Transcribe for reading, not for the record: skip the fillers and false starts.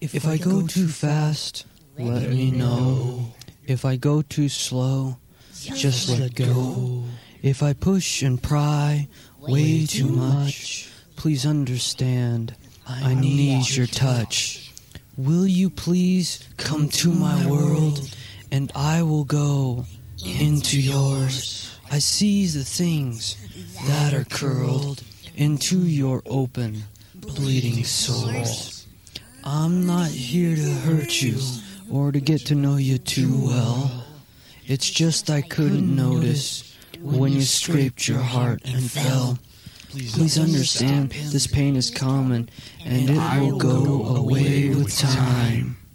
If I go too fast, let me know. If I go too slow, just let go. If I push and pry way too much, please understand, I need your touch. Will you please come to my world, and I will go into yours. I see the things that are curled into your open, bleeding sores. I'm not here to hurt you or to get to know you too well. It's just I couldn't notice when you scraped your heart and fell. Please understand, this pain is common, and it will go away with time.